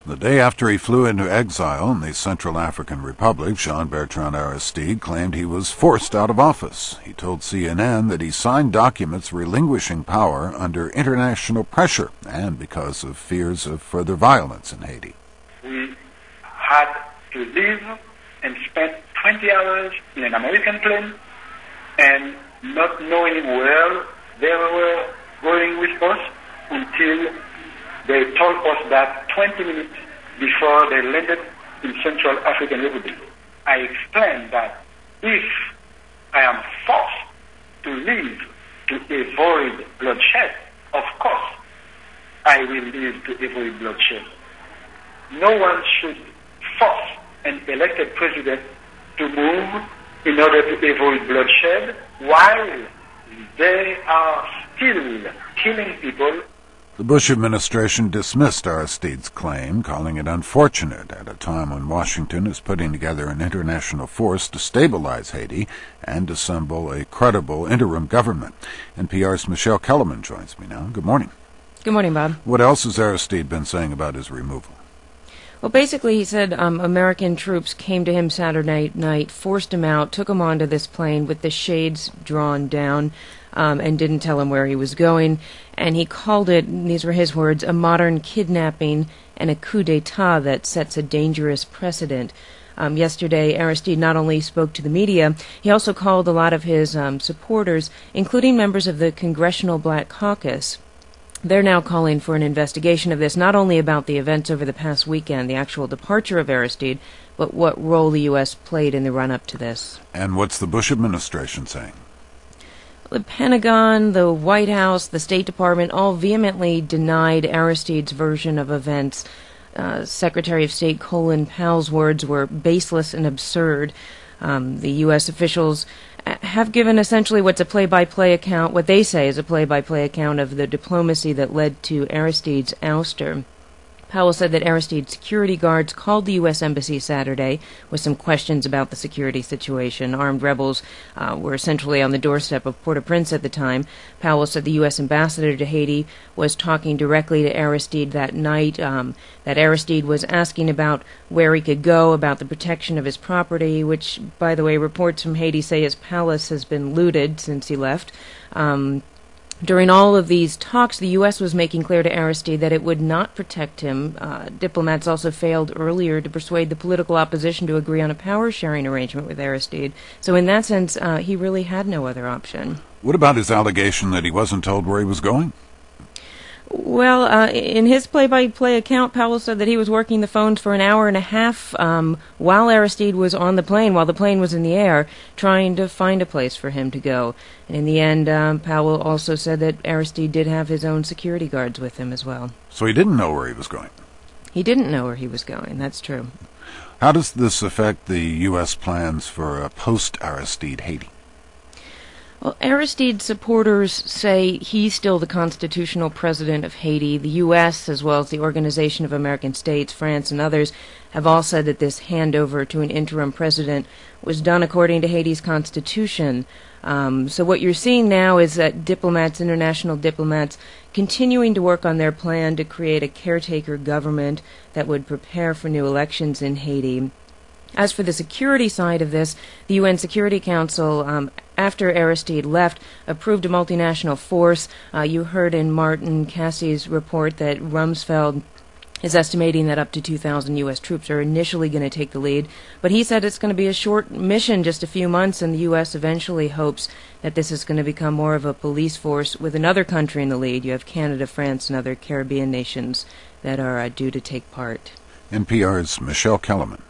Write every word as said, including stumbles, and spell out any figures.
The day after he flew into exile in the Central African Republic, Jean-Bertrand Aristide claimed he was forced out of office. He told C N N that he signed documents relinquishing power under international pressure and because of fears of further violence in Haiti. We had to leave and spend twenty hours in an American plane and not knowing where they were going with us until they told us that twenty minutes before they landed in Central African Republic. I explained that if I am forced to leave to avoid bloodshed, of course I will leave to avoid bloodshed. No one should force an elected president to move in order to avoid bloodshed while they are still killing people. The Bush administration dismissed Aristide's claim, calling it unfortunate at a time when Washington is putting together an international force to stabilize Haiti and assemble a credible interim government. N P R's Michelle Kellerman joins me now. Good morning. Good morning, Bob. What else has Aristide been saying about his removal? Well, basically, he said um, American troops came to him Saturday night, forced him out, took him onto this plane with the shades drawn down, um, and didn't tell him where he was going. And he called it, and these were his words, a modern kidnapping and a coup d'etat that sets a dangerous precedent. Um, yesterday, Aristide not only spoke to the media, he also called a lot of his um, supporters, including members of the Congressional Black Caucus. They're now calling for an investigation of this, not only about the events over the past weekend, the actual departure of Aristide, but what role the U S played in the run-up to this. And what's the Bush administration saying? The Pentagon, the White House, the State Department all vehemently denied Aristide's version of events. Uh, Secretary of State Colin Powell's words were baseless and absurd. Um, the U S officials have given essentially what's a play-by-play account, what they say is a play-by-play account of the diplomacy that led to Aristide's ouster. Powell said that Aristide's security guards called the U S Embassy Saturday with some questions about the security situation. Armed rebels uh, were essentially on the doorstep of Port-au-Prince at the time. Powell said the U S ambassador to Haiti was talking directly to Aristide that night, um, that Aristide was asking about where he could go, about the protection of his property, which, by the way, reports from Haiti say his palace has been looted since he left. Um, During all of these talks, the U S was making clear to Aristide that it would not protect him. Uh, diplomats also failed earlier to persuade the political opposition to agree on a power-sharing arrangement with Aristide. So in that sense, uh, he really had no other option. What about his allegation that he wasn't told where he was going? Well, uh, in his play-by-play account, Powell said that he was working the phones for an hour and a half um, while Aristide was on the plane, while the plane was in the air, trying to find a place for him to go. And in the end, um, Powell also said that Aristide did have his own security guards with him as well. So he didn't know where he was going? He didn't know where he was going, that's true. How does this affect the U S plans for a post-Aristide Haiti? Well, Aristide's supporters say he's still the constitutional president of Haiti. The U S, as well as the Organization of American States, France, and others, have all said that this handover to an interim president was done according to Haiti's constitution. Um, so what you're seeing now is that diplomats, international diplomats, continuing to work on their plan to create a caretaker government that would prepare for new elections in Haiti. As for the security side of this, the U N Security Council, um, after Aristide left, approved a multinational force. Uh, you heard in Martin Cassie's report that Rumsfeld is estimating that up to two thousand U S troops are initially going to take the lead. But he said it's going to be a short mission, just a few months, and the U S eventually hopes that this is going to become more of a police force with another country in the lead. You have Canada, France, and other Caribbean nations that are uh, due to take part. N P R's Michelle Kellerman.